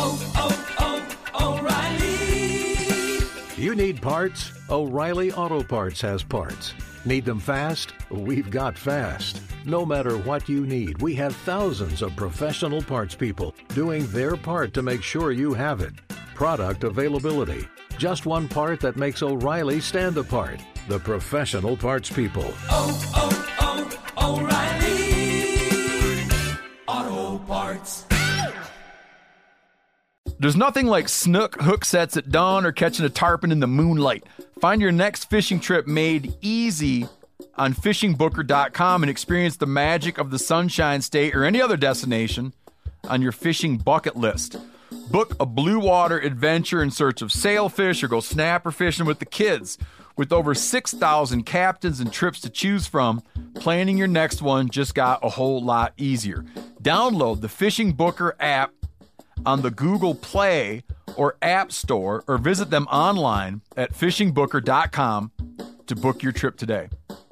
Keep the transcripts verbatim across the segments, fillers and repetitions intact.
oh, oh, O'Reilly. You need parts? O'Reilly Auto Parts has parts. Need them fast? We've got fast. No matter what you need, we have thousands of professional parts people doing their part to make sure you have it. Product availability. Just one part that makes O'Reilly stand apart. The professional parts people. Oh, oh, oh, O'Reilly Auto Parts. There's nothing like snook hook sets at dawn or catching a tarpon in the moonlight. Find your next fishing trip made easy on fishing booker dot com and experience the magic of the Sunshine State or any other destination on your fishing bucket list. Book a blue water adventure in search of sailfish or go snapper fishing with the kids. With over six thousand captains and trips to choose from, planning your next one just got a whole lot easier. Download the Fishing Booker app on the Google Play or App Store or visit them online at fishing booker dot com to book your trip today.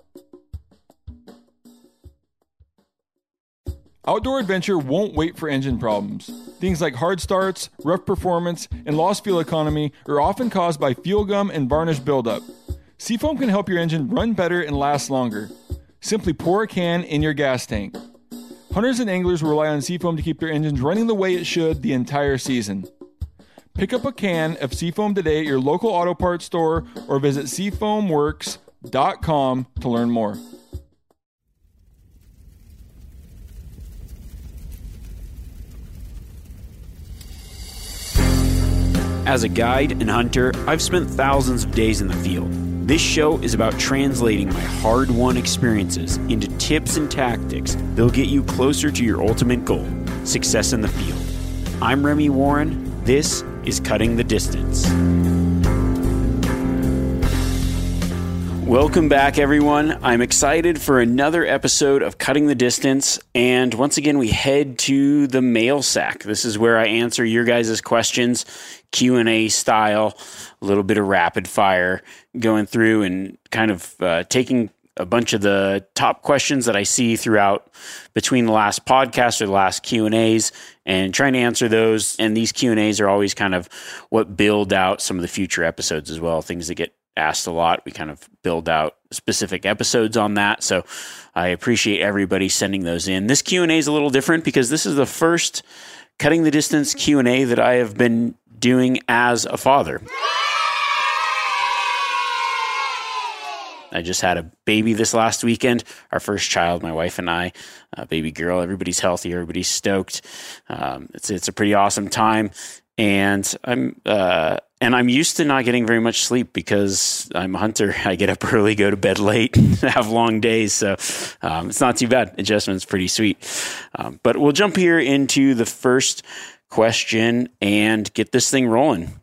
Outdoor adventure won't wait for engine problems. Things like hard starts, rough performance, and lost fuel economy are often caused by fuel gum and varnish buildup. Seafoam can help your engine run better and last longer. Simply pour a can in your gas tank. Hunters and anglers rely on Seafoam to keep their engines running the way it should the entire season. Pick up a can of Seafoam today at your local auto parts store or visit seafoam works dot com to learn more. As a guide and hunter, I've spent thousands of days in the field. This show is about translating my hard-won experiences into tips and tactics that'll get you closer to your ultimate goal, success in the field. I'm Remy Warren. This is Cutting the Distance. Welcome back, everyone. I'm excited for another episode of Cutting the Distance, and once again, we head to the mail sack. This is where I answer your guys' questions, Q and A style, a little bit of rapid fire, going through and kind of uh, taking a bunch of the top questions that I see throughout between the last podcast or the last Q and A's and trying to answer those. And these Q and A's are always kind of what build out some of the future episodes as well, things that get asked a lot. We kind of build out specific episodes on that. So I appreciate everybody sending those in. This Q and A is a little different because this is the first Cutting the Distance Q and A that I have been doing as a father. I just had a baby this last weekend, our first child, my wife and I, a baby girl. Everybody's healthy. Everybody's stoked. Um, it's it's a pretty awesome time. And I'm uh, and I'm used to not getting very much sleep because I'm a hunter. I get up early, go to bed late, have long days. So um, it's not too bad. Adjustment's pretty sweet. Um, but we'll jump here into the first question and get this thing rolling.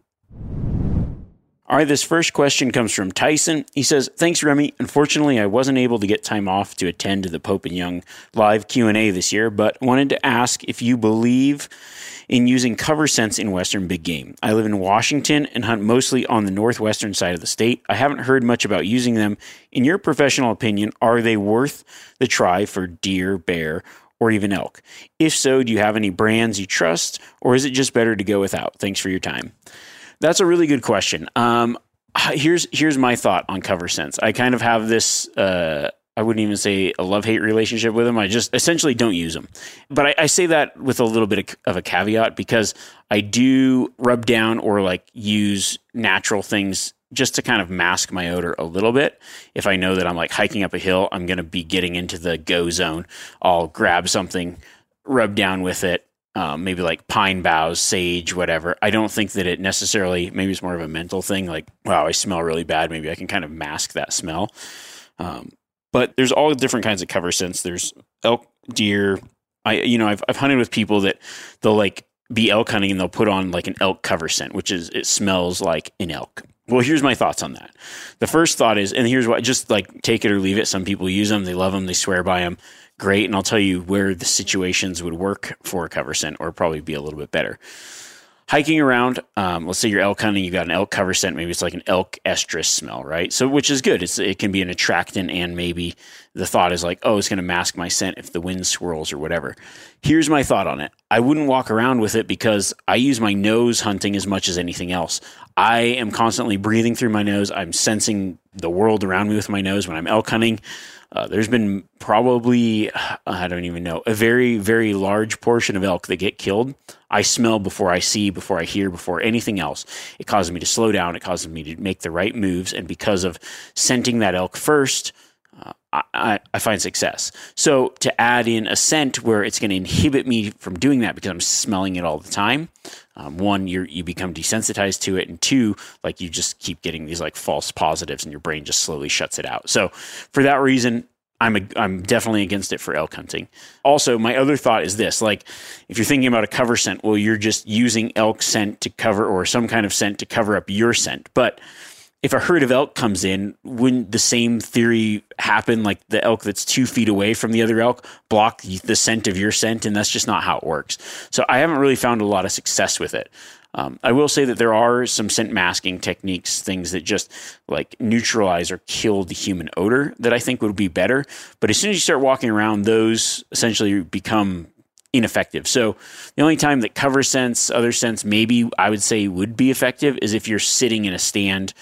All right, this first question comes from Tyson. He says, thanks, Remy. Unfortunately, I wasn't able to get time off to attend to the Pope and Young live Q and A this year, but wanted to ask if you believe in using cover scents in Western big game. I live in Washington and hunt mostly on the northwestern side of the state. I haven't heard much about using them. In your professional opinion, are they worth the try for deer, bear, or even elk? If so, do you have any brands you trust, or is it just better to go without? Thanks for your time. That's a really good question. Um, here's here's my thought on cover scents. I kind of have this, uh, I wouldn't even say a love-hate relationship with them. I just essentially don't use them. But I, I say that with a little bit of a caveat because I do rub down or like use natural things just to kind of mask my odor a little bit. If I know that I'm like hiking up a hill, I'm going to be getting into the go zone. I'll grab something, rub down with it. Um, maybe like pine boughs, sage, whatever. I don't think that it necessarily, maybe it's more of a mental thing. Like, wow, I smell really bad. Maybe I can kind of mask that smell. Um, but there's all different kinds of cover scents. There's elk, deer. I, you know, I've, I've hunted with people that they'll like be elk hunting and they'll put on like an elk cover scent, which is, it smells like an elk. Well, here's my thoughts on that. The first thought is, and here's what, just like take it or leave it. Some people use them. They love them. They swear by them. Great. And I'll tell you where the situations would work for a cover scent or probably be a little bit better. Hiking around, um, let's say you're elk hunting, you got an elk cover scent. Maybe it's like an elk estrus smell, right? So, which is good. It's, it can be an attractant, and maybe the thought is like, oh, it's going to mask my scent if the wind swirls or whatever. Here's my thought on it. I wouldn't walk around with it because I use my nose hunting as much as anything else. I am constantly breathing through my nose. I'm sensing the world around me with my nose when I'm elk hunting. Uh, there's been probably, I don't even know, a very, very large portion of elk that get killed. I smell before I see, before I hear, before anything else. It causes me to slow down. It causes me to make the right moves. And because of scenting that elk first, uh, I, I find success. So to add in a scent where it's going to inhibit me from doing that because I'm smelling it all the time, um, one, you you become desensitized to it, and two, like you just keep getting these like false positives, and your brain just slowly shuts it out. So for that reason, I'm a, I'm definitely against it for elk hunting. Also, my other thought is this: like, if you're thinking about a cover scent, well, you're just using elk scent to cover, or some kind of scent to cover up your scent. But if a herd of elk comes in, wouldn't the same theory happen? Like the elk that's two feet away from the other elk block the scent of your scent, and that's just not how it works. So I haven't really found a lot of success with it. Um, I will say that there are some scent masking techniques, things that just like neutralize or kill the human odor that I think would be better. But as soon as you start walking around, those essentially become ineffective. So the only time that cover scents, other scents, maybe I would say would be effective is if you're sitting in a stand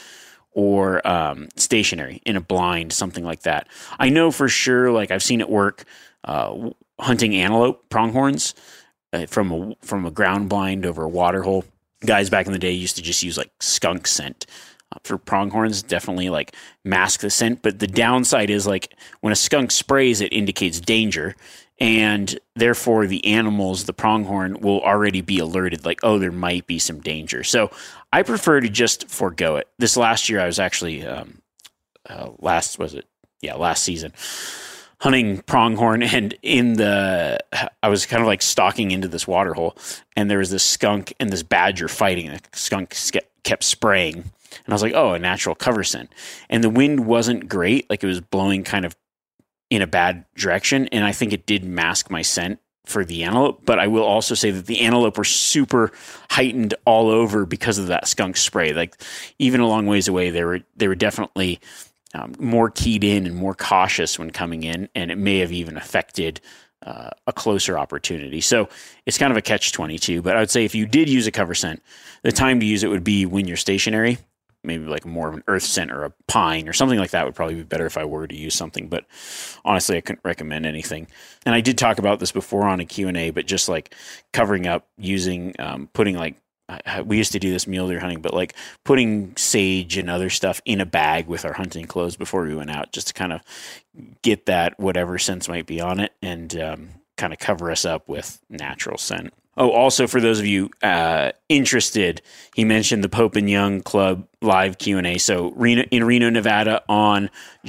or um, stationary in a blind, something like that. I know for sure, like I've seen it work uh, hunting antelope pronghorns uh, from a from a ground blind over a water hole. Guys back in the day used to just use like skunk scent uh, for pronghorns, definitely like mask the scent. But the downside is like when a skunk sprays, it indicates danger. And therefore the animals, the pronghorn, will already be alerted like, oh, there might be some danger. So I prefer to just forego it. This last year I was actually, um, uh, last, was it? Yeah, last season, hunting pronghorn, and in the, I was kind of like stalking into this water hole, and there was this skunk and this badger fighting. The skunk kept spraying, and I was like, oh, a natural cover scent. And the wind wasn't great. Like it was blowing kind of in a bad direction, and I think it did mask my scent for the antelope. But I will also say that the antelope were super heightened all over because of that skunk spray. Like even a long ways away, they were they were definitely um, more keyed in and more cautious when coming in, and it may have even affected uh, a closer opportunity. So it's kind of a catch twenty-two. But I would say if you did use a cover scent, the time to use it would be when you're stationary. Maybe like more of an earth scent or a pine or something like that would probably be better if I were to use something. But honestly, I couldn't recommend anything. And I did talk about this before on a Q and A, but just like covering up using, um, putting like, I, we used to do this mule deer hunting, but like putting sage and other stuff in a bag with our hunting clothes before we went out, just to kind of get that whatever scents might be on it and um, kind of cover us up with natural scent. Oh, also for those of you uh, interested, he mentioned the Pope and Young Club live Q and A. So Reno, in Reno, Nevada on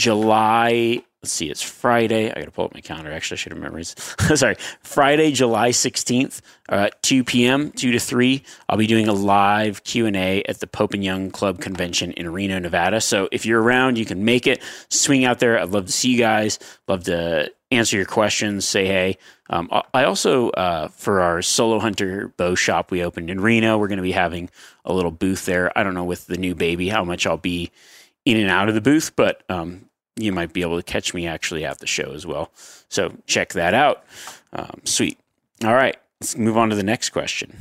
July, let's see, it's Friday. I got to pull up my calendar. Actually, I should have memorized. Sorry. Friday, July sixteenth, uh, two p.m., two to three. I'll be doing a live Q and A at the Pope and Young Club convention in Reno, Nevada. So if you're around, you can make it. Swing out there. I'd love to see you guys. Love to answer your questions, say hey. Um, I also, uh, for our Solo Hunter bow shop we opened in Reno, we're going to be having a little booth there. I don't know with the new baby how much I'll be in and out of the booth, but um, you might be able to catch me actually at the show as well. So check that out. Um, sweet. All right, let's move on to the next question.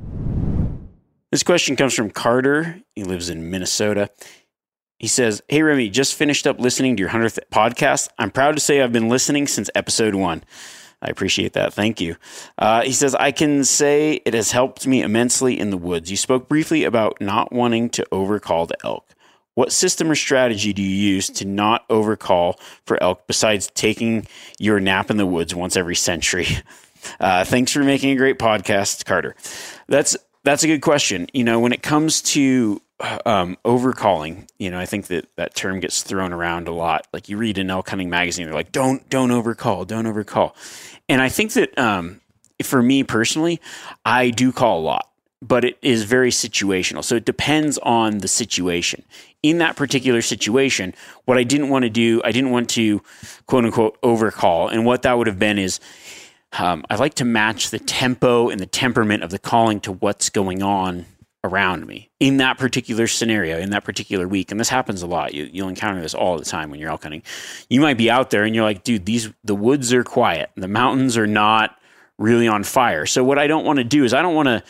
This question comes from Carter. He lives in Minnesota. He says, hey, Remy, just finished up listening to your hundredth podcast. I'm proud to say I've been listening since episode one. I appreciate that. Thank you. Uh, he says, I can say it has helped me immensely in the woods. You spoke briefly about not wanting to overcall the elk. What system or strategy do you use to not overcall for elk besides taking your nap in the woods once every century? Uh, thanks for making a great podcast, Carter. That's that's a good question. You know, when it comes to um, overcalling, you know, I think that that term gets thrown around a lot. Like you read an elk hunting magazine, they're like, don't, don't overcall, don't overcall. And I think that um, for me personally, I do call a lot, but it is very situational. So it depends on the situation. In that particular situation, what I didn't want to do, I didn't want to quote unquote overcall. And what that would have been is um, I like to match the tempo and the temperament of the calling to what's going on around me in that particular scenario, in that particular week. And this happens a lot. You, you'll encounter this all the time when you're elk hunting. You might be out there and you're like, dude, these, the woods are quiet. The mountains are not really on fire. So what I don't want to do is I don't want to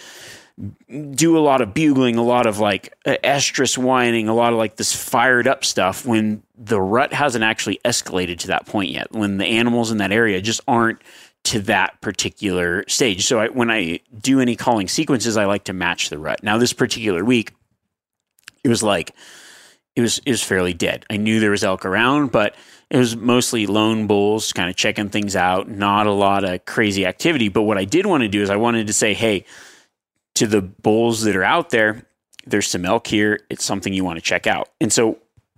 do a lot of bugling, a lot of like estrus whining, a lot of like this fired up stuff when the rut hasn't actually escalated to that point yet, when the animals in that area just aren't to that particular stage. So I, when I do any calling sequences, I like to match the rut. Now this particular week, it was like, it was, it was fairly dead. I knew there was elk around, but it was mostly lone bulls kind of checking things out, not a lot of crazy activity. But what I did want to do is I wanted to say, hey, to the bulls that are out there, there's some elk here. It's something you want to check out. And so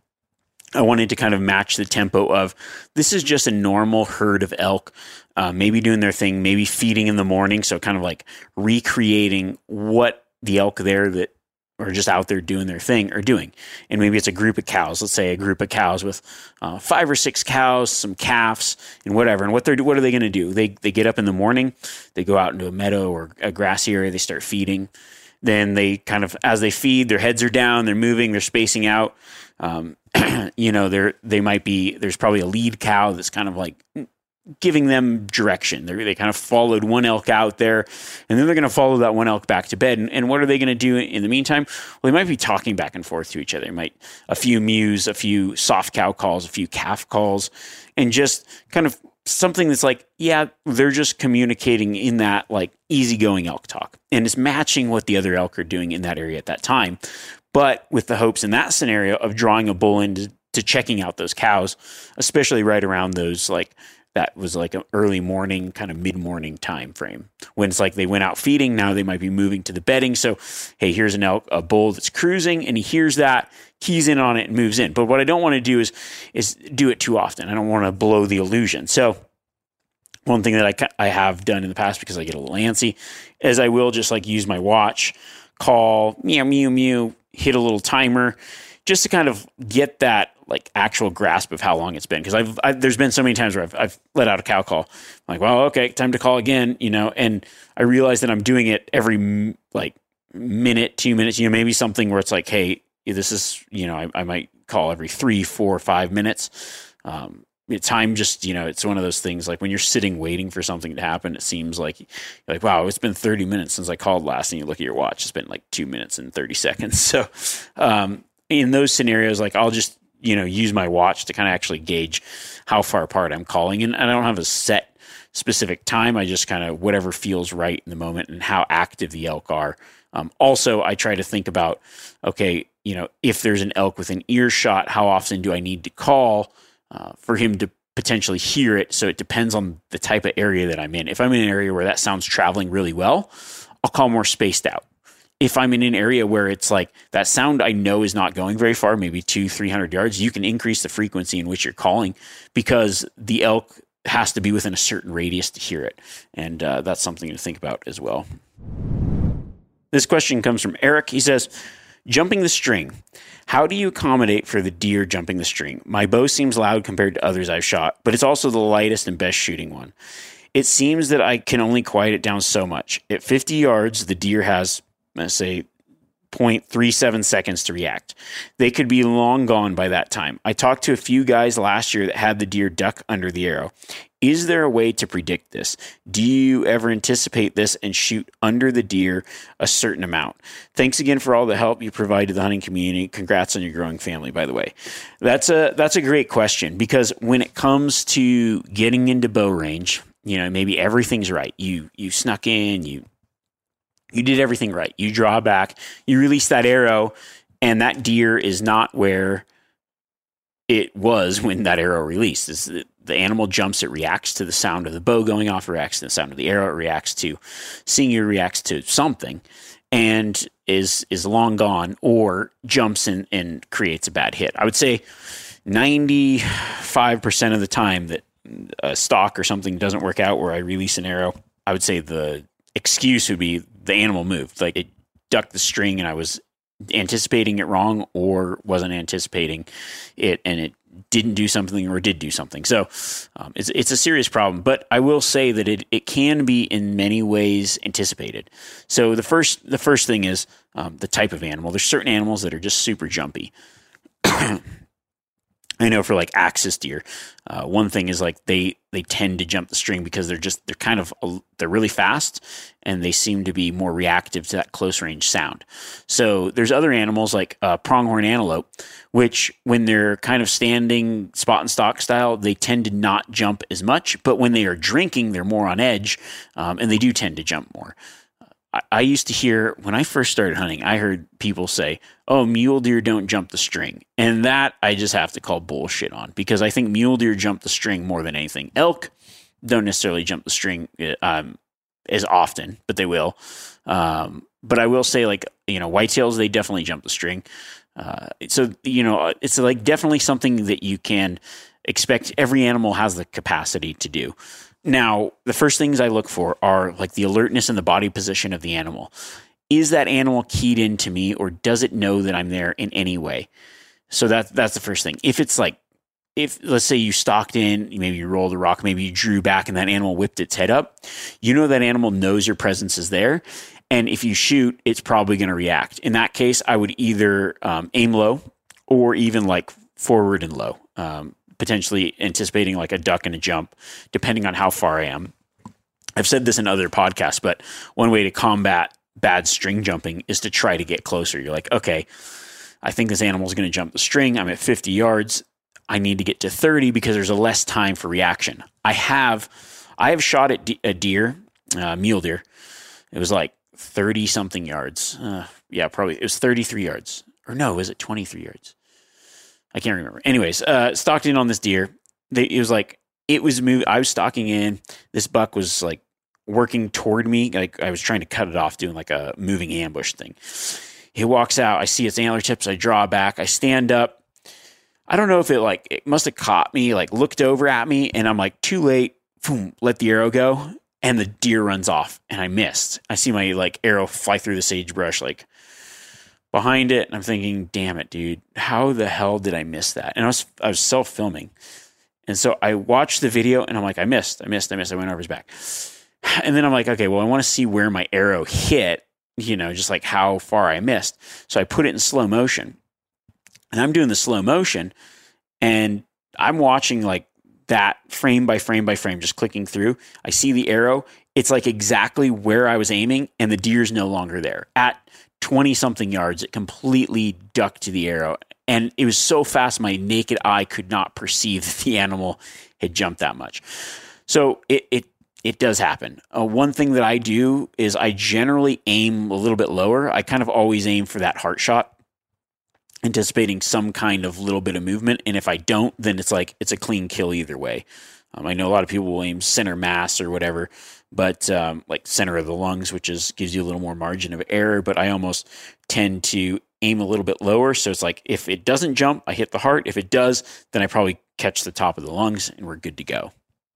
I wanted to kind of match the tempo of this is just a normal herd of elk, uh, maybe doing their thing, maybe feeding in the morning. So kind of like recreating what the elk there that are just out there doing their thing are doing. And maybe it's a group of cows. Let's say a group of cows with uh, five or six cows, some calves, and whatever. And what they're what are they going to do? They they get up in the morning, they go out into a meadow or a grassy area, they start feeding. Then they kind of, as they feed, their heads are down, they're moving, they're spacing out. Um, you know, they're they might be there's probably a lead cow that's kind of like giving them direction. They they kind of followed one elk out there, and then they're going to follow that one elk back to bed. And, and what are they going to do in the meantime? Well, they might be talking back and forth to each other. They might a few mews, a few soft cow calls, a few calf calls, and just kind of something that's like, yeah, they're just communicating in that like easygoing elk talk, and it's matching what the other elk are doing in that area at that time, but with the hopes in that scenario of drawing a bull into to checking out those cows, especially right around those like. That was like an early morning, kind of mid-morning time frame when it's like they went out feeding. Now they might be moving to the bedding. So, hey, here's an elk, a bull that's cruising, and he hears that, keys in on it, and moves in. But what I don't want to do is is do it too often. I don't want to blow the illusion. So, one thing that I I have done in the past because I get a little antsy is I will just like use my watch, call meow meow meow, hit a little timer, just to kind of get that like actual grasp of how long it's been. Cause I've, I've, there's been so many times where I've, I've let out a cow call. I'm like, well, okay, time to call again, you know? And I realize that I'm doing it every like minute, two minutes, you know, maybe something where it's like, hey, this is, you know, I, I might call every three, four, five minutes. Um, time just, you know, it's one of those things like when you're sitting waiting for something to happen, it seems like you're like, wow, it's been thirty minutes since I called last, and you look at your watch, it's been like two minutes and thirty seconds. So, um, in those scenarios, like I'll just, you know, use my watch to kind of actually gauge how far apart I'm calling. And I don't have a set specific time. I just kind of whatever feels right in the moment and how active the elk are. Um, also, I try to think about, okay, you know, if there's an elk within earshot, how often do I need to call uh, for him to potentially hear it? So it depends on the type of area that I'm in. If I'm in an area where that sound's traveling really well, I'll call more spaced out. If I'm in an area where it's like that sound I know is not going very far, maybe two, three hundred yards, you can increase the frequency in which you're calling because the elk has to be within a certain radius to hear it. And uh, that's something to think about as well. This question comes from Eric. He says, jumping the string. How do you accommodate for the deer jumping the string? My bow seems loud compared to others I've shot, but it's also the lightest and best shooting one. It seems that I can only quiet it down so much. At fifty yards, the deer has let's say zero point three seven seconds to react. They could be long gone by that time. I talked to a few guys last year that had the deer duck under the arrow. Is there a way to predict this? Do you ever anticipate this and shoot under the deer a certain amount? Thanks again for all the help you provide to the hunting community. Congrats on your growing family, by the way. That's a that's a great question because when it comes to getting into bow range, you know, maybe everything's right. You you snuck in, you You did everything right. You draw back, you release that arrow, and that deer is not where it was when that arrow released. It's the, the animal jumps, it reacts to the sound of the bow going off, it reacts to the sound of the arrow, it reacts to seeing you, reacts to something, and is is long gone or jumps in and creates a bad hit. I would say ninety-five percent of the time that a stalk or something doesn't work out where I release an arrow, I would say the excuse would be the animal moved, like it ducked the string and I was anticipating it wrong or wasn't anticipating it and it didn't do something or did do something. So um, it's it's a serious problem, but I will say that it, it can be in many ways anticipated. So the first the first thing is um, the type of animal. There's certain animals that are just super jumpy. I know for like axis deer, uh, one thing is like they they tend to jump the string because they're just they're kind of they're really fast and they seem to be more reactive to that close range sound. So there's other animals like uh, pronghorn antelope, which when they're kind of standing spot and stock style, they tend to not jump as much. But when they are drinking, they're more on edge, um, and they do tend to jump more. I used to hear, when I first started hunting, I heard people say, oh, mule deer don't jump the string. And that I just have to call bullshit on, because I think mule deer jump the string more than anything. Elk don't necessarily jump the string um, as often, but they will. Um, but I will say, like, you know, whitetails, they definitely jump the string. Uh, so, you know, it's like definitely something that you can expect every animal has the capacity to do. Now, the first things I look for are like the alertness and the body position of the animal. Is that animal keyed into me, or does it know that I'm there in any way? So that, that's the first thing. If it's like, if let's say you stalked in, maybe you rolled a rock, maybe you drew back and that animal whipped its head up, you know that animal knows your presence is there. And if you shoot, it's probably going to react. In that case, I would either um, aim low or even like forward and low. Um, potentially anticipating like a duck and a jump, depending on how far I am. I've said this in other podcasts, but one way to combat bad string jumping is to try to get closer. You're like, okay, I think this animal is going to jump the string. I'm at fifty yards. I need to get to thirty because there's a less time for reaction. I have, I have shot at de- a deer, uh, mule deer. It was like thirty something yards. Uh, yeah, probably it was thirty-three yards, or no, was it twenty-three yards? I can't remember. Anyways, uh, stalked in on this deer. They, it was like, it was moving. I was stalking in. This buck was like working toward me. Like I was trying to cut it off, doing like a moving ambush thing. He walks out. I see its antler tips. I draw back. I stand up. I don't know if it like, it must have caught me, like looked over at me, and I'm like, too late. Boom, let the arrow go. And the deer runs off, and I missed. I see my like arrow fly through the sagebrush, like behind it, and I'm thinking, damn it, dude, how the hell did I miss that? And I was I was self-filming. And so I watched the video, and I'm like, I missed, I missed, I missed. I went over his back. And then I'm like, okay, well, I want to see where my arrow hit, you know, just like how far I missed. So I put it in slow motion. And I'm doing the slow motion, and I'm watching like that frame by frame by frame, just clicking through. I see the arrow. It's like exactly where I was aiming, and the deer's no longer there. At twenty something yards, it completely ducked to the arrow. And it was so fast, my naked eye could not perceive that the animal had jumped that much. So it it, it does happen. Uh, one thing that I do is I generally aim a little bit lower. I kind of always aim for that heart shot, anticipating some kind of little bit of movement. And if I don't, then it's like, it's a clean kill either way. Um, I know a lot of people will aim center mass or whatever, but um, like center of the lungs, which is gives you a little more margin of error. But I almost tend to aim a little bit lower. So it's like, if it doesn't jump, I hit the heart. If it does, then I probably catch the top of the lungs and we're good to go.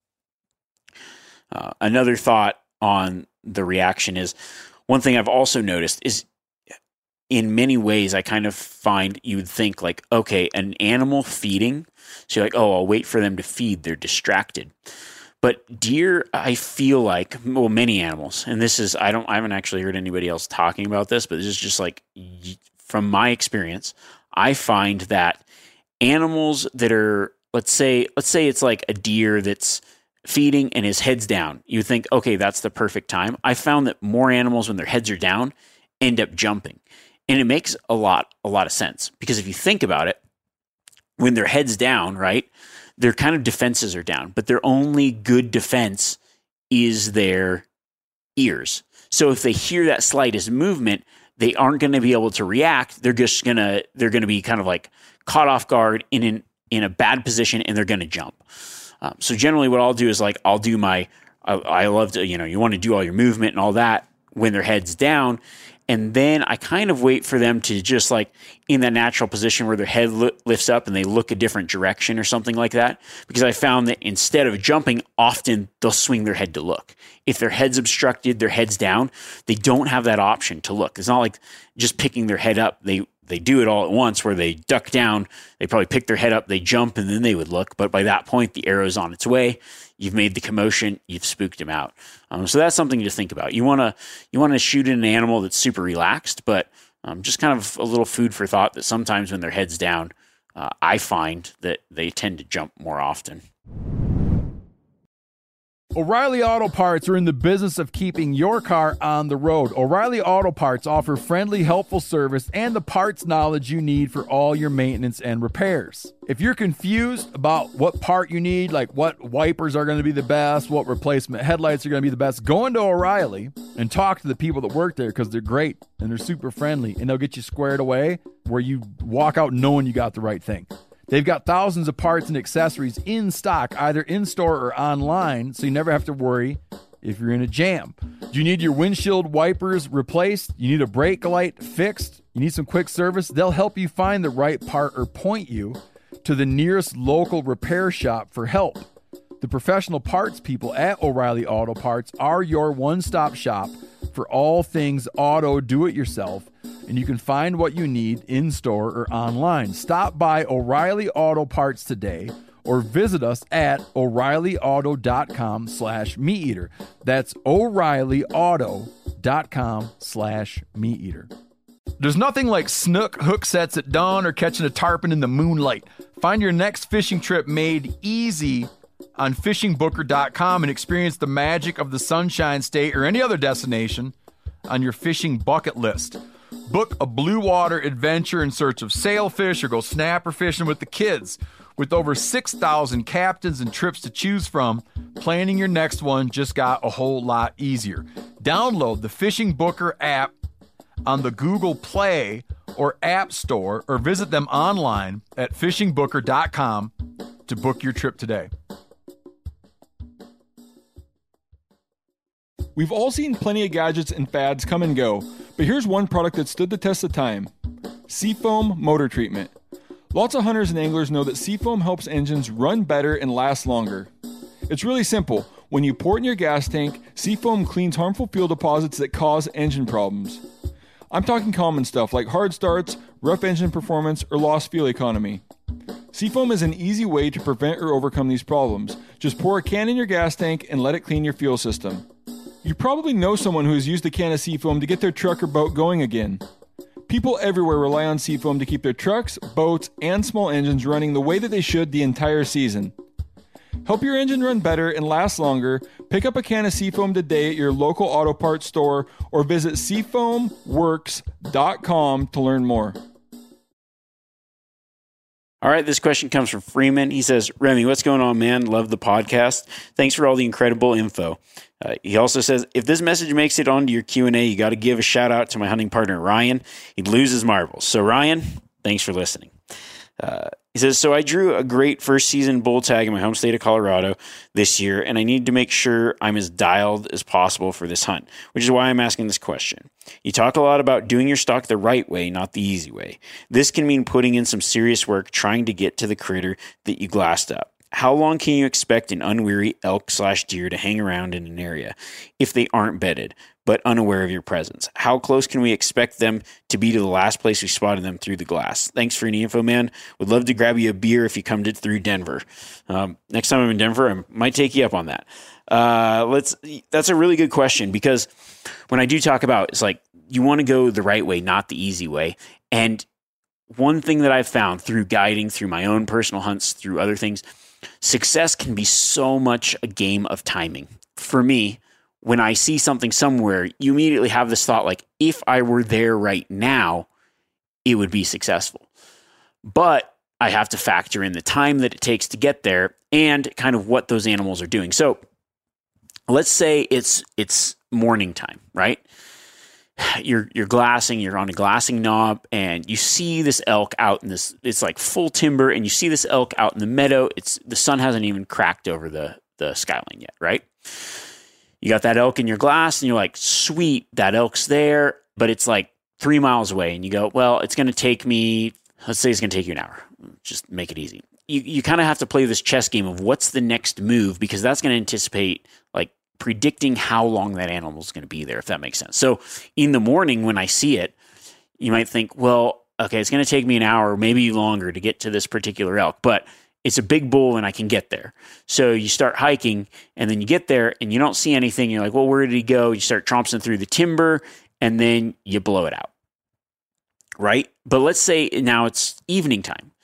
Uh, another thought on the reaction is, one thing I've also noticed is, in many ways, I kind of find you would think like, okay, an animal feeding, so you're like, oh, I'll wait for them to feed, they're distracted. But deer, I feel like, well, many animals, and this is, I don't, I haven't actually heard anybody else talking about this, but this is just like, from my experience, I find that animals that are, let's say, let's say it's like a deer that's feeding and his head's down. You think, okay, that's the perfect time. I found that more animals, when their heads are down, end up jumping. And it makes a lot, a lot of sense, because if you think about it, when their head's down, right, their kind of defenses are down, but their only good defense is their ears. So if they hear that slightest movement, they aren't going to be able to react. They're just going to, they're going to be kind of like caught off guard in an, in a bad position, and they're going to jump. Um, so generally what I'll do is like, I'll do my, I, I love to, you know, you want to do all your movement and all that when their head's down. And then I kind of wait for them to just like in that natural position where their head li- lifts up and they look a different direction or something like that. Because I found that instead of jumping, often they'll swing their head to look. If their head's obstructed, their head's down, they don't have that option to look. It's not like just picking their head up. They they do it all at once, where they duck down, they probably pick their head up, they jump, and then they would look. But by that point, the arrow's on its way. You've made the commotion. You've spooked him out. Um, so that's something to think about. You want to you want to shoot an animal that's super relaxed, but um, just kind of a little food for thought that sometimes when their head's down, uh, I find that they tend to jump more often. O'Reilly Auto Parts are in the business of keeping your car on the road. O'Reilly Auto Parts offer friendly, helpful service and the parts knowledge you need for all your maintenance and repairs. If you're confused about what part you need, like what wipers are going to be the best, what replacement headlights are going to be the best, go into O'Reilly and talk to the people that work there, because they're great and they're super friendly, and they'll get you squared away where you walk out knowing you got the right thing. They've got thousands of parts and accessories in stock, either in-store or online, so you never have to worry if you're in a jam. Do you need your windshield wipers replaced? You need a brake light fixed? You need some quick service? They'll help you find the right part or point you to the nearest local repair shop for help. The professional parts people at O'Reilly Auto Parts are your one-stop shop for all things auto do-it-yourself, and you can find what you need in-store or online. Stop by O'Reilly Auto Parts today or visit us at O'Reillyauto.com slash meat eater. That's O'Reillyauto.com slash meat eater. There's nothing like snook hook sets at dawn or catching a tarpon in the moonlight. Find your next fishing trip made easy on fishing booker dot com and experience the magic of the Sunshine State or any other destination on your fishing bucket list. Book a blue water adventure in search of sailfish or go snapper fishing with the kids. With over six thousand captains and trips to choose from, planning your next one just got a whole lot easier. Download the Fishing Booker app on the Google Play or App Store, or visit them online at fishing booker dot com to book your trip today. We've all seen plenty of gadgets and fads come and go, but here's one product that stood the test of time: Seafoam Motor Treatment. Lots of hunters and anglers know that Seafoam helps engines run better and last longer. It's really simple. When you pour it in your gas tank, Seafoam cleans harmful fuel deposits that cause engine problems. I'm talking common stuff like hard starts, rough engine performance, or lost fuel economy. Seafoam is an easy way to prevent or overcome these problems. Just pour a can in your gas tank and let it clean your fuel system. You probably know someone who has used a can of Seafoam to get their truck or boat going again. People everywhere rely on Seafoam to keep their trucks, boats, and small engines running the way that they should the entire season. Help your engine run better and last longer. Pick up a can of Seafoam today at your local auto parts store or visit seafoam works dot com to learn more. All right, this question comes from Freeman. He says, Remy, what's going on, man? Love the podcast. Thanks for all the incredible info. Uh, he also says, if this message makes it onto your Q and A, you got to give a shout out to my hunting partner, Ryan. He'd lose his marbles. So, Ryan, thanks for listening. Uh, he says, so I drew a great first season bull tag in my home state of Colorado this year, and I need to make sure I'm as dialed as possible for this hunt, which is why I'm asking this question. You talk a lot about doing your stock the right way, not the easy way. This can mean putting in some serious work trying to get to the critter that you glassed up. How long can you expect an unweary elk slash deer to hang around in an area if they aren't bedded, but unaware of your presence? How close can we expect them to be to the last place we spotted them through the glass? Thanks for any info, man. Would love to grab you a beer if you come to, through Denver. Um, next time I'm in Denver, I might take you up on that. Uh, let's. That's a really good question, because when I do talk about, it's like you want to go the right way, not the easy way. And one thing that I've found through guiding, through my own personal hunts, through other things, success can be so much a game of timing. For me, when I see something somewhere, you immediately have this thought like, if I were there right now, it would be successful. But I have to factor in the time that it takes to get there and kind of what those animals are doing. So let's say it's it's morning time, right? You're you're glassing, you're on a glassing knob, and you see this elk out in this, it's like full timber, and you see this elk out in the meadow. It's the sun hasn't even cracked over the, the skyline yet, right? You got that elk in your glass, and you're like, sweet, that elk's there, but it's like three miles away, and you go, well, it's going to take me, let's say it's going to take you an hour. Just make it easy. You you kind of have to play this chess game of what's the next move, because that's going to anticipate like predicting how long that animal is going to be there, if that makes sense. So in the morning when I see it, you might think, well, okay, it's going to take me an hour, maybe longer to get to this particular elk, but it's a big bull and I can get there. So you start hiking and then you get there and you don't see anything. You're like, well, where did he go? You start tromping through the timber and then you blow it out, right? But let's say now it's evening time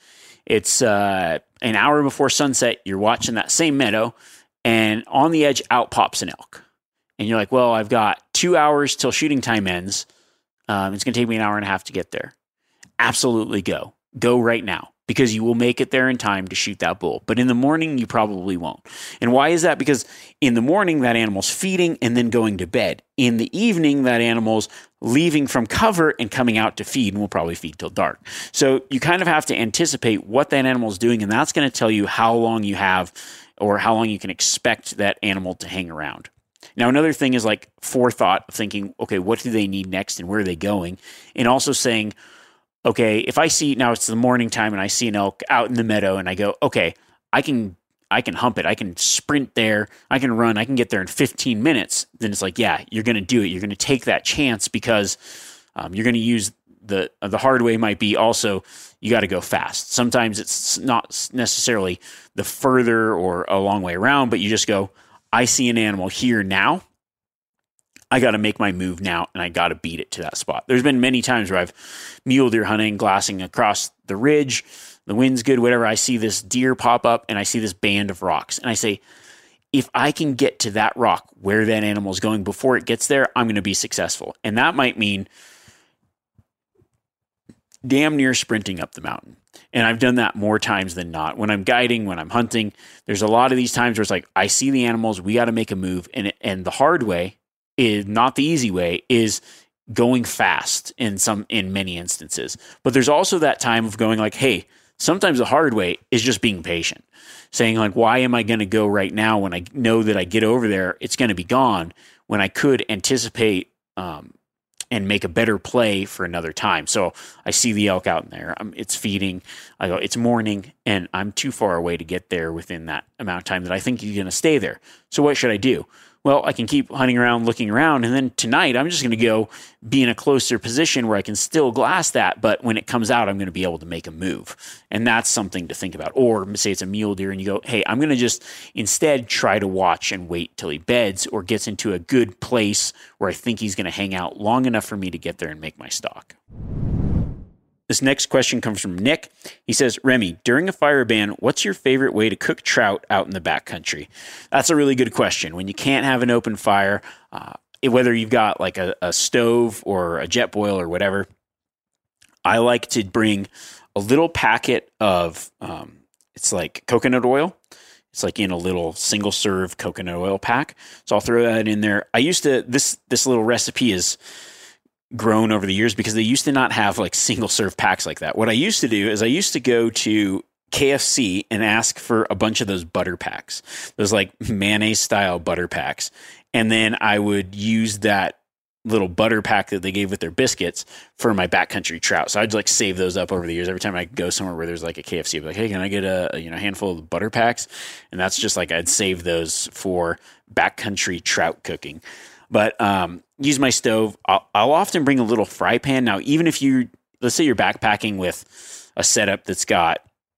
It's uh, an hour before sunset. You're watching that same meadow, and on the edge out pops an elk. And you're like, well, I've got two hours till shooting time ends. Um, it's going to take me an hour and a half to get there. Absolutely go. Go right now, because you will make it there in time to shoot that bull. But in the morning, you probably won't. And why is that? Because in the morning, that animal's feeding and then going to bed. In the evening, that animal's leaving from cover and coming out to feed, and will probably feed till dark. So you kind of have to anticipate what that animal's doing, and that's going to tell you how long you have or how long you can expect that animal to hang around. Now, another thing is like forethought, thinking, okay, what do they need next and where are they going? And also saying, okay, if I see, now it's the morning time and I see an elk out in the meadow and I go, okay, I can I can hump it. I can sprint there. I can run. I can get there in fifteen minutes. Then it's like, yeah, you're going to do it. You're going to take that chance because um, you're going to use the, uh, the hard way might be also you got to go fast. Sometimes it's not necessarily the further or a long way around, but you just go, I see an animal here now. I got to make my move now, and I got to beat it to that spot. There's been many times where I've mule deer hunting, glassing across the ridge, the wind's good, whatever. I see this deer pop up, and I see this band of rocks. And I say, if I can get to that rock where that animal is going before it gets there, I'm going to be successful. And that might mean damn near sprinting up the mountain. And I've done that more times than not. When I'm guiding, when I'm hunting, there's a lot of these times where it's like, I see the animals, we got to make a move. And, it, and the hard way, is not the easy way, is going fast in some in many instances. But there's also that time of going like, hey, sometimes the hard way is just being patient. Saying like, why am I going to go right now when I know that I get over there, it's going to be gone, when I could anticipate um, and make a better play for another time. So I see the elk out in there. Um, it's feeding. I go, it's morning, and I'm too far away to get there within that amount of time that I think you're going to stay there. So what should I do? Well, I can keep hunting around, looking around, and then tonight I'm just going to go be in a closer position where I can still glass that, but when it comes out, I'm going to be able to make a move. And that's something to think about. Or say it's a mule deer and you go, hey, I'm going to just instead try to watch and wait till he beds or gets into a good place where I think he's going to hang out long enough for me to get there and make my stalk. This next question comes from Nick. He says, Remy, during a fire ban, what's your favorite way to cook trout out in the backcountry? That's a really good question. When you can't have an open fire, uh, whether you've got like a, a stove or a jet boil or whatever, I like to bring a little packet of, um, it's like coconut oil. It's like in a little single serve coconut oil pack. So I'll throw that in there. I used to, this, this little recipe is grown over the years because they used to not have like single serve packs like that. What I used to do is I used to go to K F C and ask for a bunch of those butter packs, those like mayonnaise style butter packs. And then I would use that little butter pack that they gave with their biscuits for my backcountry trout. So I'd like save those up over the years. Every time I go somewhere where there's like a K F C, I'd be like, hey, can I get a, you know, handful of butter packs? And that's just like, I'd save those for backcountry trout cooking. But um, use my stove. I'll, I'll often bring a little fry pan. Now, even if you, let's say you're backpacking with a setup that's got,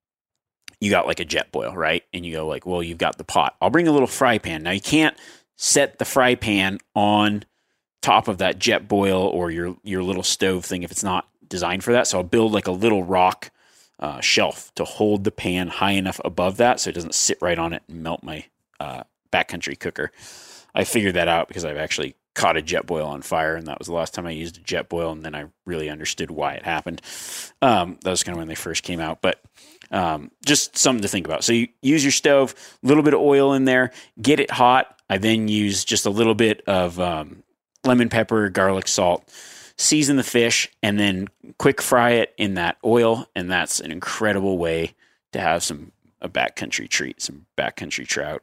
you got like a jet boil, right? And you go like, well, you've got the pot. I'll bring a little fry pan. Now, you can't set the fry pan on top of that jet boil or your, your little stove thing if it's not designed for that. So I'll build like a little rock uh, shelf to hold the pan high enough above that so it doesn't sit right on it and melt my uh, backcountry cooker. I figured that out because I've actually caught a jet boil on fire, and that was the last time I used a jet boil, and then I really understood why it happened. Um, that was kind of when they first came out, but um, just something to think about. So you use your stove, a little bit of oil in there, get it hot. I then use just a little bit of um, lemon pepper, garlic, salt, season the fish, and then quick fry it in that oil, and that's an incredible way to have some a backcountry treat, some backcountry trout.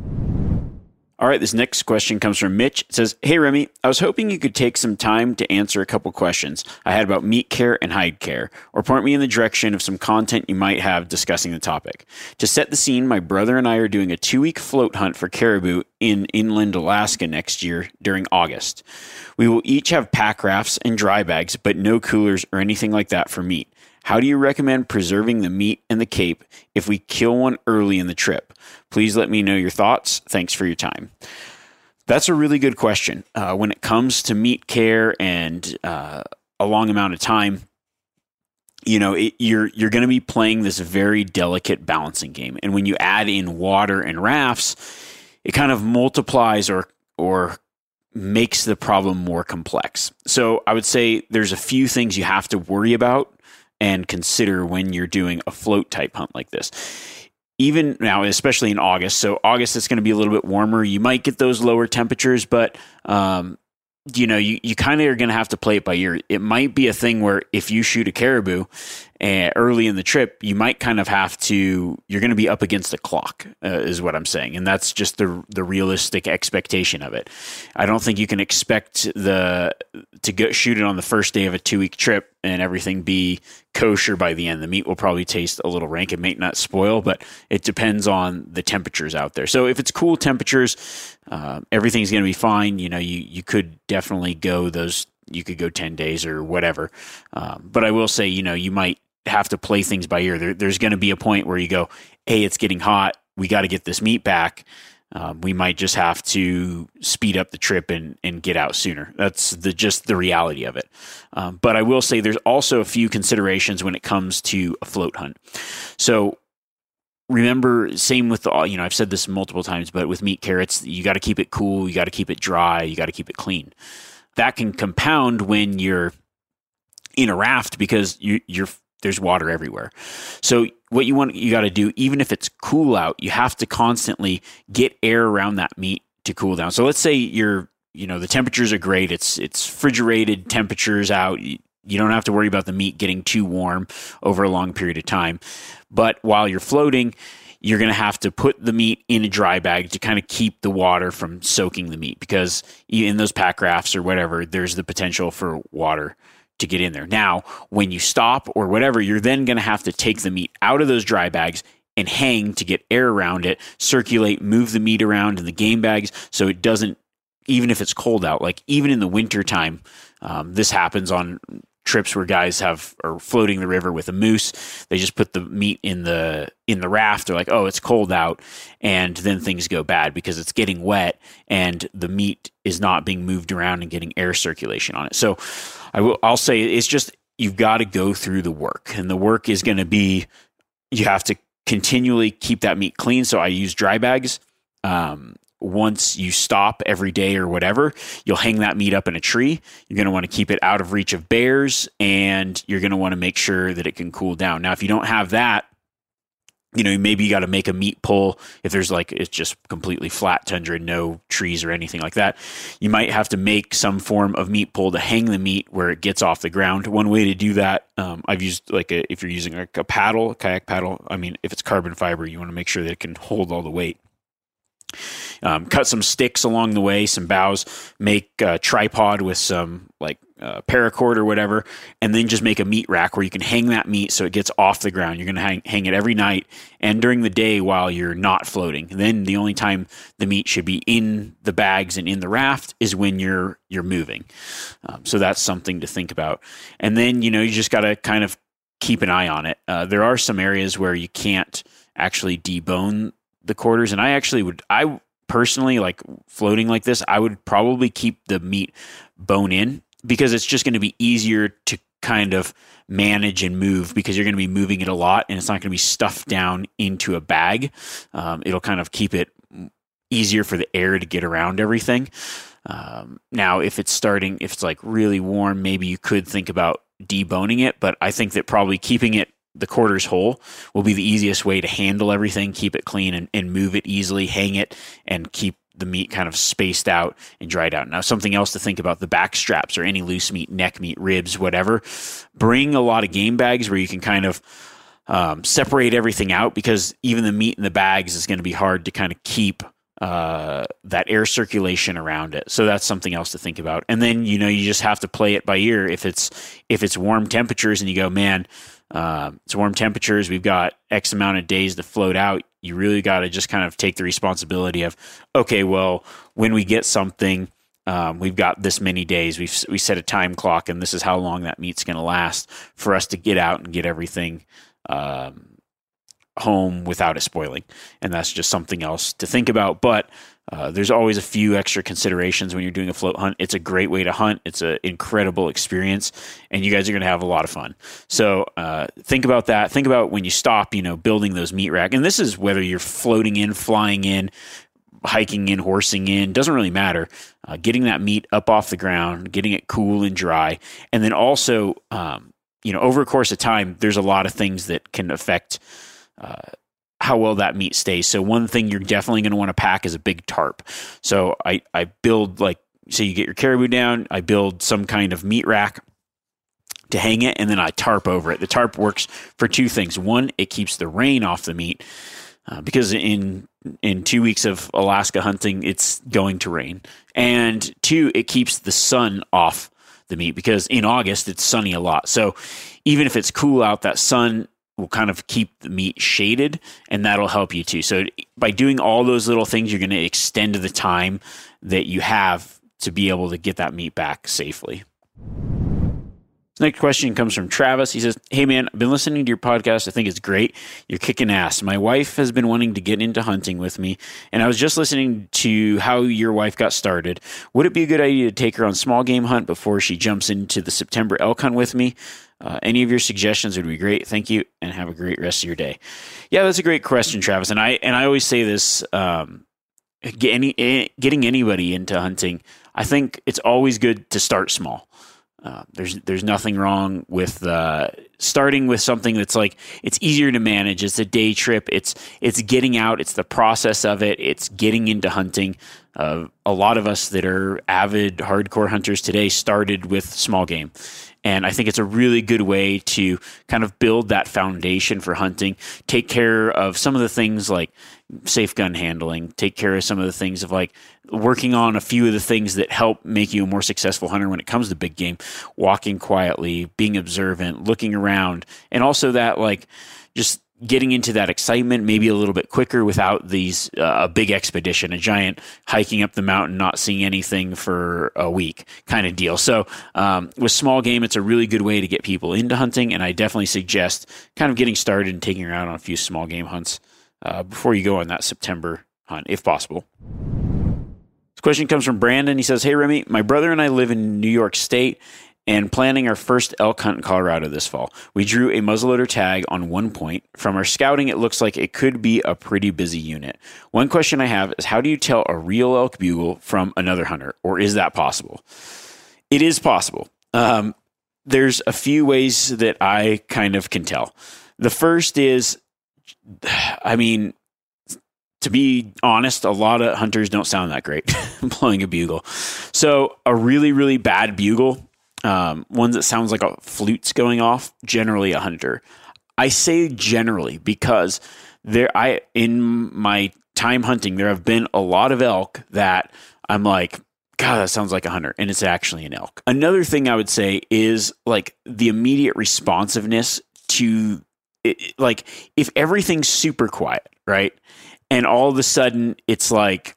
All right, this next question comes from Mitch. It says, hey, Remy, I was hoping you could take some time to answer a couple questions I had about meat care and hide care, or point me in the direction of some content you might have discussing the topic. To set the scene, my brother and I are doing a two-week float hunt for caribou in inland Alaska next year during August. We will each have pack rafts and dry bags, but no coolers or anything like that for meat. How do you recommend preserving the meat and the cape if we kill one early in the trip? Please let me know your thoughts. Thanks for your time. That's a really good question. Uh, when it comes to meat care and uh, a long amount of time, you know, it, you're you're going to be playing this very delicate balancing game. And when you add in water and rafts, it kind of multiplies or or makes the problem more complex. So I would say there's a few things you have to worry about and consider when you're doing a float type hunt like this. Even now, especially in August. So August, it's going to be a little bit warmer. You might get those lower temperatures, but um, you know, you, you kind of are going to have to play it by ear. It might be a thing where if you shoot a caribou uh, early in the trip, you might kind of have to, you're going to be up against the clock, uh, is what I'm saying. And that's just the the realistic expectation of it. I don't think you can expect the to go shoot it on the first day of a two-week trip and everything be kosher by the end. The meat will probably taste a little rank. It may not spoil, but it depends on the temperatures out there. So if it's cool temperatures, uh, everything's going to be fine. You know, you, you could definitely go those, you could go ten days or whatever. Um, but I will say, you know, you might have to play things by ear. There, there's going to be a point where you go, hey, it's getting hot. We got to get this meat back. Um, we might just have to speed up the trip and, and get out sooner. That's the just the reality of it. Um, but I will say there's also a few considerations when it comes to a float hunt. So remember, same with the, you know, I've said this multiple times, but with meat carrots, you got to keep it cool. You got to keep it dry. You got to keep it clean. That can compound when you're in a raft because you, you're there's water everywhere. So what you want, you got to do, even if it's cool out, you have to constantly get air around that meat to cool down. So let's say you're, you know, the temperatures are great. It's, it's refrigerated temperatures out. You, you don't have to worry about the meat getting too warm over a long period of time. But while you're floating, you're going to have to put the meat in a dry bag to kind of keep the water from soaking the meat, because in those pack rafts or whatever, there's the potential for water to get in there. Now, when you stop or whatever, you're then going to have to take the meat out of those dry bags and hang to get air around it, circulate, move the meat around in the game bags so it doesn't, even if it's cold out, like even in the winter time, um, this happens on trips where guys have are floating the river with a moose. They just put the meat in the in the raft. They're like, oh, it's cold out, and then things go bad because it's getting wet and the meat is not being moved around and getting air circulation on it. So I will I'll say it's just you've got to go through the work, and the work is going to be you have to continually keep that meat clean. So I use dry bags. Um, Once you stop every day or whatever, you'll hang that meat up in a tree. You're going to want to keep it out of reach of bears, and you're going to want to make sure that it can cool down. Now, if you don't have that, you know, maybe you got to make a meat pole. If there's like, it's just completely flat tundra, no trees or anything like that, you might have to make some form of meat pole to hang the meat where it gets off the ground. One way to do that, um, I've used like a, if you're using like a paddle, a kayak paddle, I mean, if it's carbon fiber, you want to make sure that it can hold all the weight. Um, cut some sticks along the way, some boughs, make a tripod with some like uh, paracord or whatever, and then just make a meat rack where you can hang that meat so it gets off the ground. You're going to hang, hang it every night and during the day while you're not floating. And then the only time the meat should be in the bags and in the raft is when you're you're moving. Um, so that's something to think about. And then, you know, you just got to kind of keep an eye on it. Uh, there are some areas where you can't actually debone the quarters, and I actually would, I personally like floating like this, I would probably keep the meat bone in because it's just going to be easier to kind of manage and move because you're going to be moving it a lot and it's not going to be stuffed down into a bag. Um, it'll kind of keep it easier for the air to get around everything. Um, now, if it's starting, if it's like really warm, maybe you could think about deboning it, but I think that probably keeping it the quarters whole will be the easiest way to handle everything, keep it clean and, and move it easily, hang it, and keep the meat kind of spaced out and dried out. Now, something else to think about, the back straps or any loose meat, neck meat, ribs, whatever. Bring a lot of game bags where you can kind of um, separate everything out, because even the meat in the bags is going to be hard to kind of keep uh, that air circulation around it. So that's something else to think about. And then, you know, you just have to play it by ear. If it's, if it's warm temperatures and you go, man, Uh, it's warm temperatures, we've got X amount of days to float out, you really got to just kind of take the responsibility of, okay, well, when we get something, um, we've got this many days, we've we set a time clock, and this is how long that meat's going to last for us to get out and get everything um, home without it spoiling. And that's just something else to think about. But Uh, there's always a few extra considerations when you're doing a float hunt. It's a great way to hunt. It's an incredible experience, and you guys are going to have a lot of fun. So uh, think about that. Think about when you stop, you know, building those meat rack. And this is whether you're floating in, flying in, hiking in, horsing in, doesn't really matter. Uh, getting that meat up off the ground, getting it cool and dry. And then also, um, you know, over a course of time, there's a lot of things that can affect uh how well that meat stays. So one thing you're definitely going to want to pack is a big tarp. So I, I build like, so you get your caribou down, I build some kind of meat rack to hang it, and then I tarp over it. The tarp works for two things. One, it keeps the rain off the meat uh, because in in two weeks of Alaska hunting, it's going to rain. And two, it keeps the sun off the meat because in August, it's sunny a lot. So even if it's cool out, that sun will kind of keep the meat shaded, and that'll help you too. So by doing all those little things, you're going to extend the time that you have to be able to get that meat back safely. Next question comes from Travis. He says, "Hey man, I've been listening to your podcast. I think it's great. You're kicking ass. My wife has been wanting to get into hunting with me, and I was just listening to how your wife got started. Would it be a good idea to take her on small game hunt before she jumps into the September elk hunt with me? Uh, any of your suggestions would be great. Thank you, and have a great rest of your day." Yeah, that's a great question, Travis. And I and I always say this: um, get any, getting anybody into hunting, I think it's always good to start small. Uh, there's there's nothing wrong with uh, starting with something that's like it's easier to manage. It's a day trip. It's it's getting out. It's the process of it. It's getting into hunting. Uh, a lot of us that are avid hardcore hunters today started with small game. And I think it's a really good way to kind of build that foundation for hunting, take care of some of the things like safe gun handling, take care of some of the things of like working on a few of the things that help make you a more successful hunter when it comes to big game, walking quietly, being observant, looking around, and also that like just getting into that excitement maybe a little bit quicker without these uh, a big expedition, a giant hiking up the mountain, not seeing anything for a week kind of deal. So um, with small game, it's a really good way to get people into hunting, and I definitely suggest kind of getting started and taking her out on a few small game hunts uh, before you go on that September hunt, if possible. This question comes from Brandon. He says, "Hey Remy, my brother and I live in New York State and planning our first elk hunt in Colorado this fall. We drew a muzzleloader tag on one point. From our scouting, it looks like it could be a pretty busy unit. One question I have is, how do you tell a real elk bugle from another hunter, or is that possible?" It is possible. Um, there's a few ways that I kind of can tell. The first is, I mean, to be honest, a lot of hunters don't sound that great blowing a bugle. So a really, really bad bugle, Um, one that sounds like a flute's going off, generally a hunter. I say generally because there, I in my time hunting, there have been a lot of elk that I'm like, God, that sounds like a hunter, and it's actually an elk. Another thing I would say is like the immediate responsiveness to, it, like if everything's super quiet, right, and all of a sudden it's like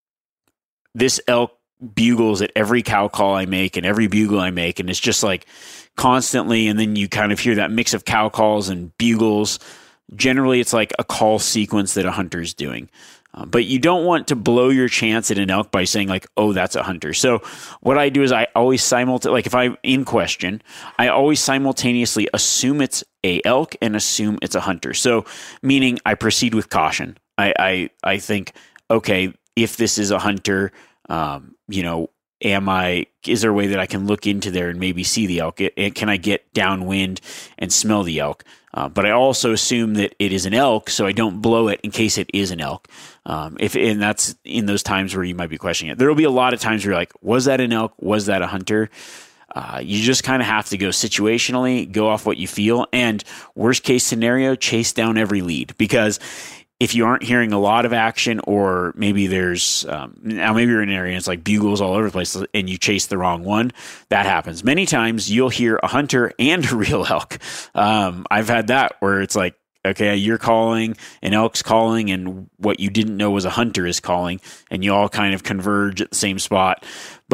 this elk bugles at every cow call I make and every bugle I make, and it's just like constantly, and then you kind of hear that mix of cow calls and bugles. Generally it's like a call sequence that a hunter's doing, uh, but you don't want to blow your chance at an elk by saying like, oh, that's a hunter. So what I do is I always simultaneously, like if I'm in question, I always simultaneously assume it's a elk and assume it's a hunter. So meaning I proceed with caution. I I, I think, okay, if this is a hunter, Um, you know, am I, is there a way that I can look into there and maybe see the elk? It, can I get downwind and smell the elk? Uh, but I also assume that it is an elk, so I don't blow it in case it is an elk. Um, if, and that's in those times where you might be questioning it. There will be a lot of times where you're like, was that an elk? Was that a hunter? Uh, you just kind of have to go situationally, go off what you feel, and worst case scenario, chase down every lead, because if you aren't hearing a lot of action, or maybe there's, um, now maybe you're in an area and it's like bugles all over the place and you chase the wrong one, that happens. Many times you'll hear a hunter and a real elk. Um, I've had that where it's like, okay, you're calling, an elk's calling, and what you didn't know was a hunter is calling, and you all kind of converge at the same spot. But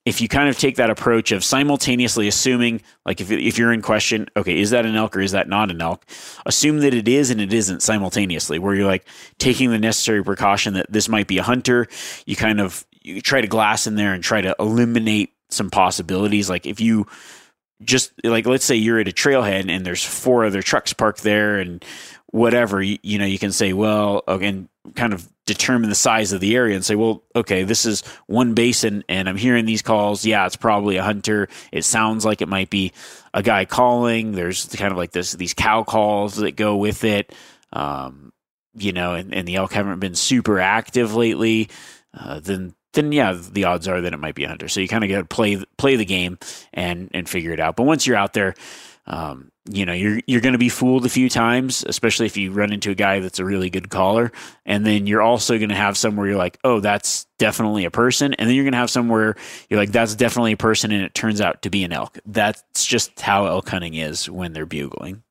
if you kind of take that approach of simultaneously assuming, like if, if you're in question, okay, is that an elk or is that not an elk? Assume that it is and it isn't simultaneously, where you're like taking the necessary precaution that this might be a hunter. You kind of you try to glass in there and try to eliminate some possibilities. Like if you just, like, let's say you're at a trailhead and there's four other trucks parked there and whatever, you, you know, you can say, well, again, kind of determine the size of the area and say, well, okay, this is one basin and I'm hearing these calls. Yeah, it's probably a hunter. It sounds like it might be a guy calling. There's kind of like this, these cow calls that go with it. Um, you know, and, and the elk haven't been super active lately. Uh, then, then yeah, the odds are that it might be a hunter. So you kind of got to play, play the game and, and figure it out. But once you're out there, um, you know, you're, you're going to be fooled a few times, especially if you run into a guy that's a really good caller. And then you're also going to have somewhere you're like, oh, that's definitely a person. And then you're going to have somewhere you're like, that's definitely a person. And it turns out to be an elk. That's just how elk hunting is when they're bugling.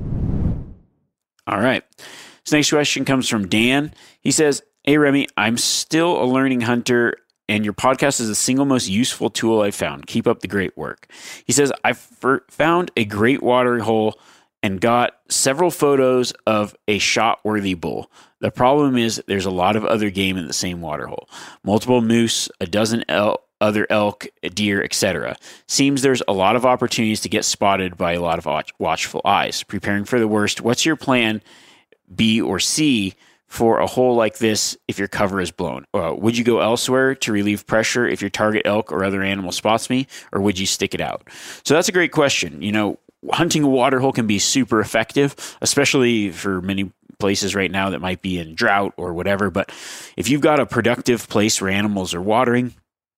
All right. This next question comes from Dan. He says, hey, Remy, I'm still a learning hunter, and your podcast is the single most useful tool I've found. Keep up the great work. He says, I found a great watering hole and got several photos of a shot-worthy bull. The problem is there's a lot of other game in the same water hole. Multiple moose, a dozen elk, other elk, deer, et cetera. Seems there's a lot of opportunities to get spotted by a lot of watch- watchful eyes. Preparing for the worst, what's your plan B or C for a hole like this if your cover is blown? Uh, would you go elsewhere to relieve pressure if your target elk or other animal spots me, or would you stick it out? So that's a great question. You know, hunting a water hole can be super effective, especially for many places right now that might be in drought or whatever. But if you've got a productive place where animals are watering,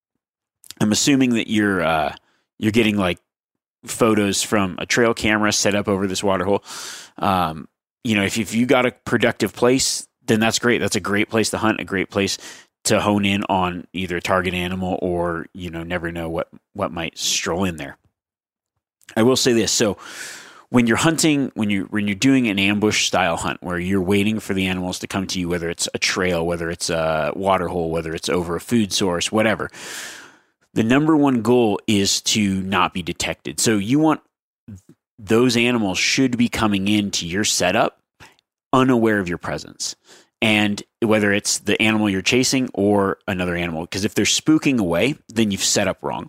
I'm assuming that you're uh, you're getting like photos from a trail camera set up over this water hole. Um, you know, if, if you got a productive place, then that's great. That's a great place to hunt, a great place to hone in on either a target animal or, you know, never know what, what might stroll in there. I will say this. So when you're hunting, when you when you're doing an ambush style hunt where you're waiting for the animals to come to you, whether it's a trail, whether it's a water hole, whether it's over a food source, whatever, the number one goal is to not be detected. So you want those animals should be coming into your setup unaware of your presence. And whether it's the animal you're chasing or another animal, because if they're spooking away, then you've set up wrong.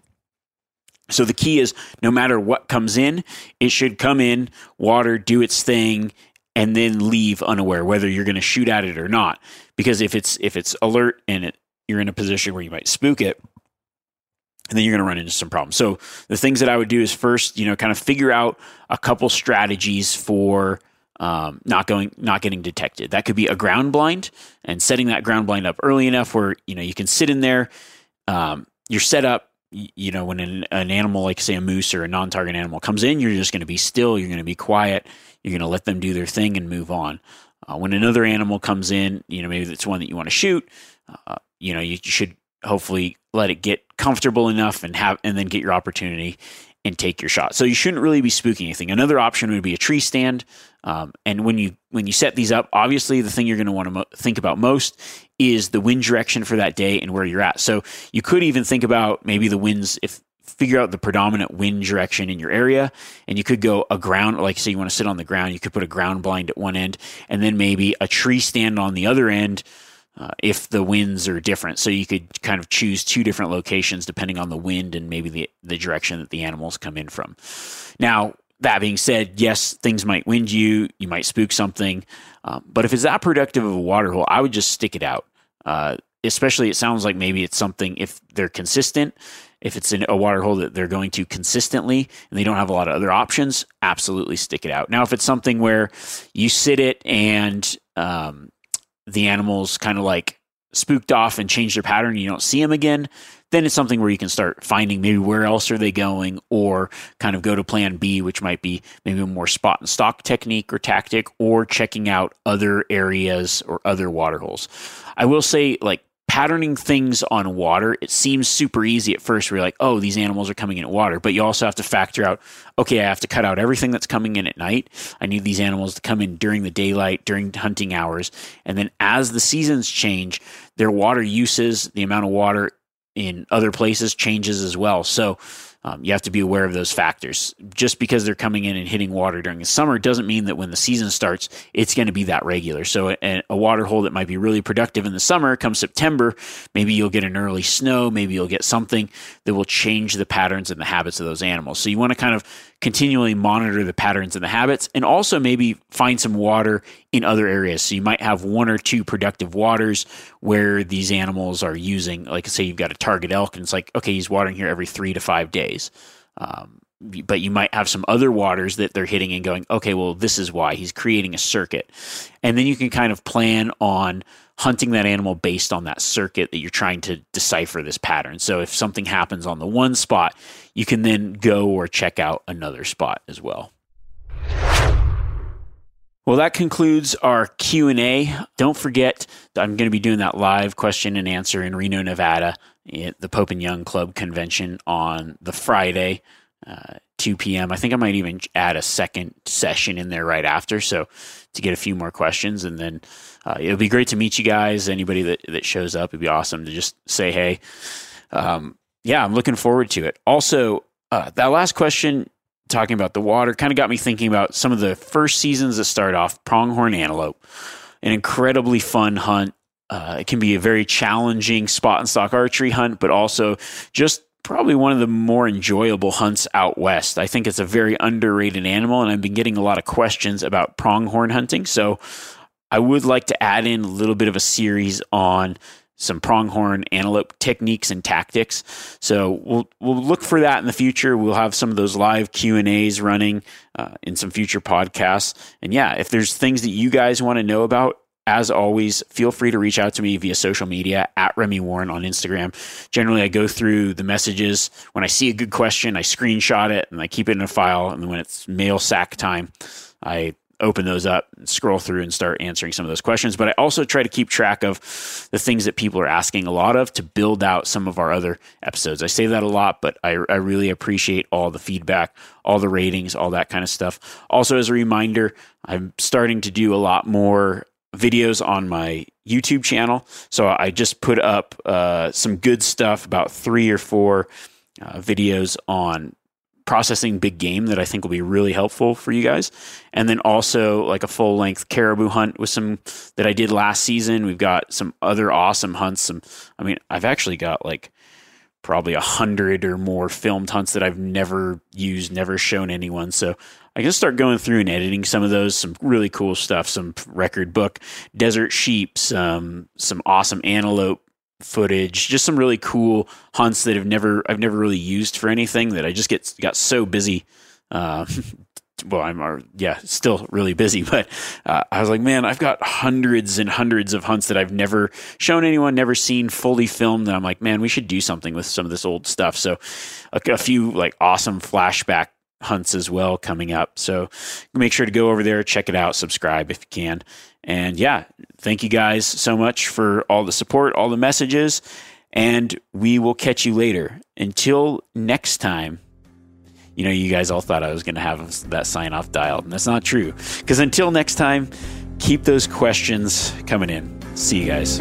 So the key is no matter what comes in, it should come in, water, do its thing, and then leave unaware, whether you're going to shoot at it or not. Because if it's if it's alert and it, you're in a position where you might spook it, and then you're going to run into some problems. So the things that I would do is first, you know, kind of figure out a couple strategies for um, not going, not getting detected. That could be a ground blind, and setting that ground blind up early enough where, you know, you can sit in there. Um, you're set up, you know, when an, an animal, like say a moose or a non-target animal comes in, you're just going to be still. You're going to be quiet. You're going to let them do their thing and move on. Uh, when another animal comes in, you know, maybe it's one that you want to shoot, uh, you know, you should hopefully let it get comfortable enough and have, and then get your opportunity and take your shot. So you shouldn't really be spooking anything. Another option would be a tree stand. Um, and when you, when you set these up, obviously the thing you're going to want to mo- think about most is the wind direction for that day and where you're at. So you could even think about maybe the winds, if figure out the predominant wind direction in your area, and you could go a ground, like say you want to sit on the ground, you could put a ground blind at one end and then maybe a tree stand on the other end. Uh, if the winds are different. So you could kind of choose two different locations depending on the wind and maybe the, the direction that the animals come in from. Now, that being said, yes, things might wind you, you might spook something, um, but if it's that productive of a water hole, I would just stick it out. Uh, especially, it sounds like maybe it's something, if they're consistent, if it's in a water hole that they're going to consistently and they don't have a lot of other options, absolutely stick it out. Now, if it's something where you sit it and um, the animals kind of like spooked off and change their pattern and you don't see them again, then it's something where you can start finding maybe where else are they going, or kind of go to plan B, which might be maybe a more spot and stalk technique or tactic, or checking out other areas or other water holes. I will say, like, patterning things on water, it seems super easy at first where you're like, oh, these animals are coming in at water, but you also have to factor out, okay, I have to cut out everything that's coming in at night. I need these animals to come in during the daylight, during hunting hours. And then as the seasons change, their water uses, the amount of water in other places changes as well. So um, you have to be aware of those factors. Just because they're coming in and hitting water during the summer doesn't mean that when the season starts, it's going to be that regular. So a, a water hole that might be really productive in the summer, come September, maybe you'll get an early snow, maybe you'll get something that will change the patterns and the habits of those animals. So you want to kind of continually monitor the patterns and the habits, and also maybe find some water in other areas. So you might have one or two productive waters where these animals are using, like say you've got a target elk and it's like, okay, he's watering here every three to five days. Um, but you might have some other waters that they're hitting and going, okay, well, this is why he's creating a circuit. And then you can kind of plan on hunting that animal based on that circuit that you're trying to decipher this pattern. So if something happens on the one spot, you can then go or check out another spot as well. Well, that concludes our Q and A. Don't forget, I'm going to be doing that live question and answer in Reno, Nevada at the Pope and Young Club convention on the Friday, uh, two p.m. I think I might even add a second session in there right after, so to get a few more questions. And then uh, it'll be great to meet you guys. Anybody that, that shows up, it'd be awesome to just say hey. Um, yeah, I'm looking forward to it. Also, uh, that last question, talking about the water, kind of got me thinking about some of the first seasons that start off. Pronghorn antelope, an incredibly fun hunt. Uh, it can be a very challenging spot and stock archery hunt, but also just probably one of the more enjoyable hunts out west. I think it's a very underrated animal, and I've been getting a lot of questions about pronghorn hunting. So I would like to add in a little bit of a series on some pronghorn antelope techniques and tactics. So we'll we'll look for that in the future. We'll have some of those live Q and A's running uh, in some future podcasts. And yeah, if there's things that you guys want to know about, as always, feel free to reach out to me via social media at Remy Warren on Instagram. Generally, I go through the messages. When I see a good question, I screenshot it and I keep it in a file. And then when it's mail sack time, I open those up, scroll through, and start answering some of those questions. But I also try to keep track of the things that people are asking a lot of to build out some of our other episodes. I say that a lot, but I, I really appreciate all the feedback, all the ratings, all that kind of stuff. Also, as a reminder, I'm starting to do a lot more videos on my YouTube channel. So I just put up uh, some good stuff, about three or four uh, videos on processing big game that I think will be really helpful for you guys. And then also like a full length caribou hunt with some that I did last season. We've got some other awesome hunts. Some, I mean, I've actually got like probably a hundred or more filmed hunts that I've never used, never shown anyone. So I can start going through and editing some of those, some really cool stuff, some record book, desert sheep, some, some awesome antelope footage, just some really cool hunts that have never, I've never really used for anything, that I just get, got so busy. Uh, well, I'm, uh, yeah, still really busy, but uh, I was like, man, I've got hundreds and hundreds of hunts that I've never shown anyone, never seen fully filmed. And I'm like, man, we should do something with some of this old stuff. So a, a few like awesome flashback hunts as well coming up. So make sure to go over there, check it out, subscribe if you can. And yeah, thank you guys so much for all the support, all the messages, and we will catch you later. Until next time. You know, you guys all thought I was going to have that sign off dialed, and that's not true. Because until next time, keep those questions coming in. See you guys.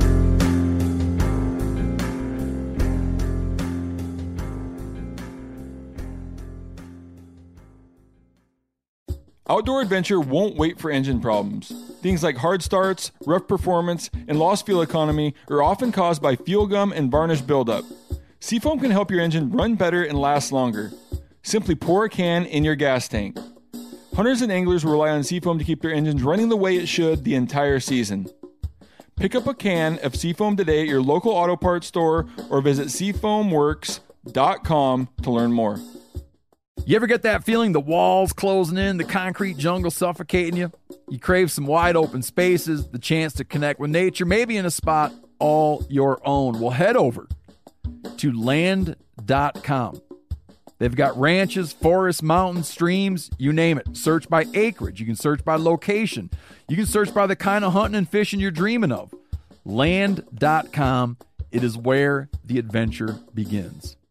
Outdoor adventure won't wait for engine problems. Things like hard starts, rough performance, and lost fuel economy are often caused by fuel gum and varnish buildup. Seafoam can help your engine run better and last longer. Simply pour a can in your gas tank. Hunters and anglers rely on Seafoam to keep their engines running the way it should the entire season. Pick up a can of Seafoam today at your local auto parts store or visit seafoam works dot com to learn more. You ever get that feeling the walls closing in, the concrete jungle suffocating you? You crave some wide open spaces, the chance to connect with nature, maybe in a spot all your own. Well, head over to land dot com. They've got ranches, forests, mountains, streams, you name it. Search by acreage. You can search by location. You can search by the kind of hunting and fishing you're dreaming of. land dot com. It is where the adventure begins.